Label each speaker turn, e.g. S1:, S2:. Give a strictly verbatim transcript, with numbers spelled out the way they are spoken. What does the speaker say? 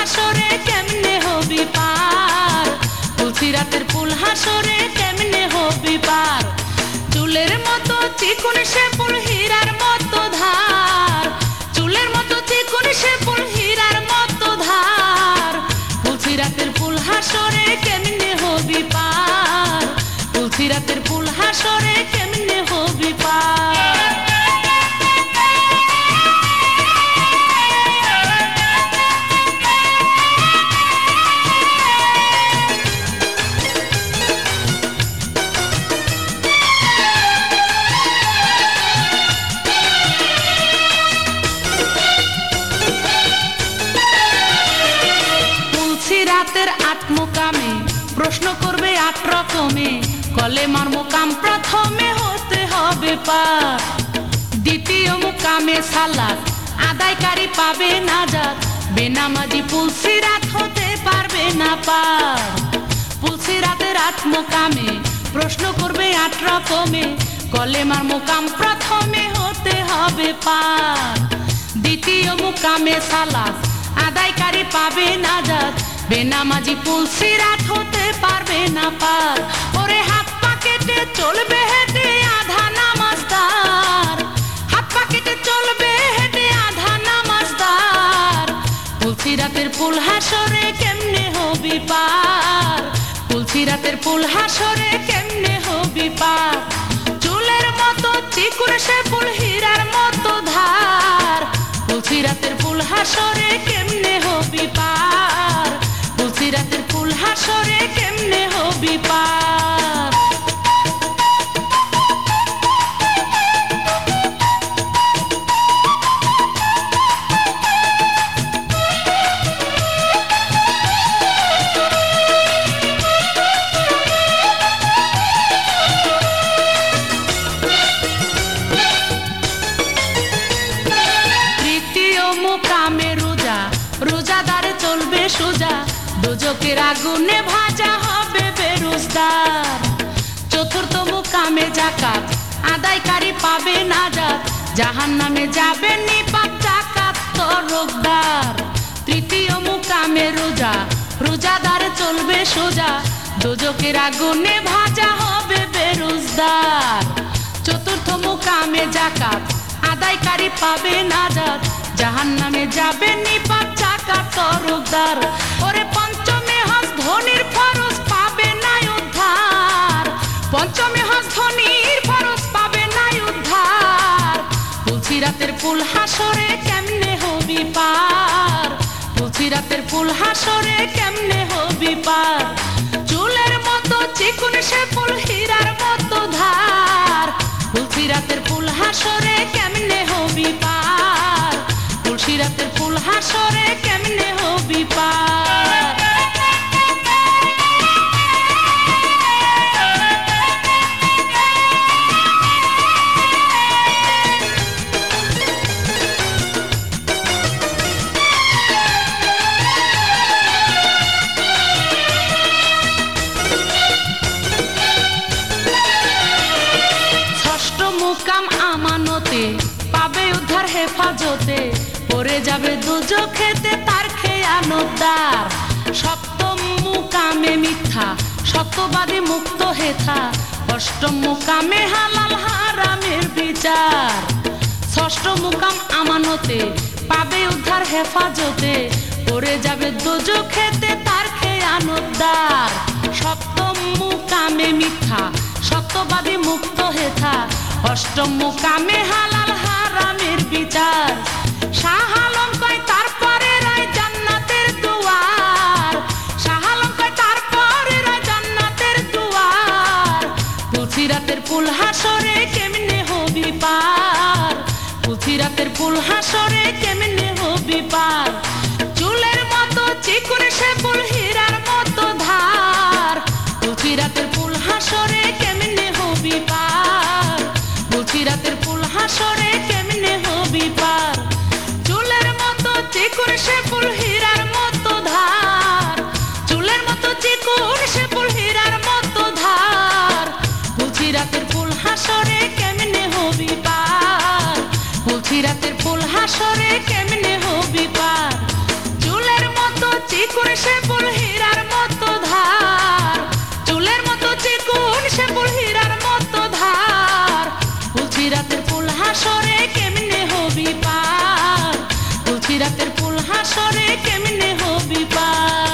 S1: হাসরে কেমনে হবি পার, বলছি রাতের ফুল হাসরে কেমনে হবি পার। চুলের মতো চিকন সে ফুল হীরার মতো ধার, চুলের মতো চিকন সে ফুল হীরার মতো ধার, বলছি রাতের ফুল হাসরে কেমনে হবি পার, বলছি রাতের ফুল হাসরে কেমনে হবি পার। রাতের আট মোকামে প্রশ্ন করবে আট রকমে, কলেমার মোকাম প্রথমে হতে হবে পার, দ্বিতীয় মোকামে সালাত আদায়কারী পাবে নাজাত, বেনামাজি পুলসিরাত হতে পারবে না পার। পুলসিরাতের আট মোকামে প্রশ্ন করবে আট রকমে, কলেমার মোকাম প্রথমে হতে হবে পার, দ্বিতীয় মোকামে সালাত আদায়কারী পাবে নাজাত, বেনামাজি পুলসিরাত হতে পারবে না পার। ওরে হাত পা কেটে চলবে হেঁটে আধা নামাজদার, হাত পা কেটে চলবে হেঁটে আধা নামাজদার, পুলসিরাতের ফুল হাসরে কেমনে হবি পার, পুলসিরাতের ফুল হাসরে কেমনে হবি পার। চুলের মতো চিকুর সে ফুল হীরার মতো ধার, পুলসিরাতের ফুল হাসরে কেমনে হবি পার, পুলসিরাতের ফুল হাসরে কেমনে হবি পার। তৃতীয় মোকামে রোজা, রোজাদারে চলবে সোজা, দোজকের আগুনে ভাজা হবে বেরোজগার। চতুর্থ মোকামে যাকাত আদায়কারী পাবে নাজাত, জাহান্নামে যাবে নিপাত যাকাত তরফদার। তৃতীয় মোকামে রোজা, রোজাদারে চলবে সোজা, দোজকের আগুনে ভাজা হবে বেরোজগার। চতুর্থ মোকামে যাকাত আদায়কারী পাবে নাজাত, জাহান্নামে যাবে নিপাত যাকাত তরফদার। ওরে পঞ্চমে হজ ধনির ফরজ পাবে না উদ্ধার, পঞ্চমে হজ ধনির ফরজ পাবে না উদ্ধার, পুলসিরাতের ফুল হাসরে কেমনে হবি পার, পুলসিরাতের ফুল হাসরে কেমনে হবি পার। চুলের মতো চিকুন সে ফুল হীরার মতো ধার, পুলসিরাতের ফুল হাসরে কেমনে হবি পার, পুলসিরাতের ফুল হাসরে কেমনে হবি পার। ষষ্ঠ মোকাম আমানতে পাবে উদ্ধার হেফাজতে, পড়ে যাবে দুজখেতে তার খেয়ানতদার। সপ্তম মোকামে মিথ্যা সত্যবাদী মুক্ত হেথা, অষ্টম মোকামে হালাল হারামের বিচার। ষষ্ঠ মোকাম আমানতে পাবে উদ্ধার হেফাজতে, পড়ে যাবে দুজখেতে তার খেয়ানতদার। সপ্তম মোকামে মিথ্যা সত্যবাদী মুক্ত হেথা, অষ্টম মোকামে হালাল হারামের বিচার। শাহ আলম কয় তারপরে রায় জান্নাতের দুয়ার, শাহ আলম কয় তারপরে রায় জান্নাতের দুয়ার, পুলসিরাতের ফুল হাসরে কেমনে হবি পার, পুলসিরাতের ফুল হাসরে কেমনে হবি পার। চুলের মতো চিকুন সে ফুল হীরার মতো ধার, পুলসিরাতের ফুল হাসরে কেমনে হবি পার, পুলসিরাতের ফুল হাসরে কেমনে হবি পার। চুলের মতো চিকুন সে ফুল হীরার মতো ধার, চুলের মতো চিকুন সে ফুল হীরার মতো ধার, পুলসিরাতের ফুল হাসরে কেমনে হবি পার, পুলসিরাতের ফুল হাসরে কেমনে হবি পার। চুলের মতো চিকুন সে ফুল হীরার মতো ধার, চুলের মতো চিকুন সে ফুল হীরার মতো ধার। বলছি রাতের ফুল হাসরে কেমনে হবি পার, বলছি রাতের ফুল হাসরে কেমনে হবি পার।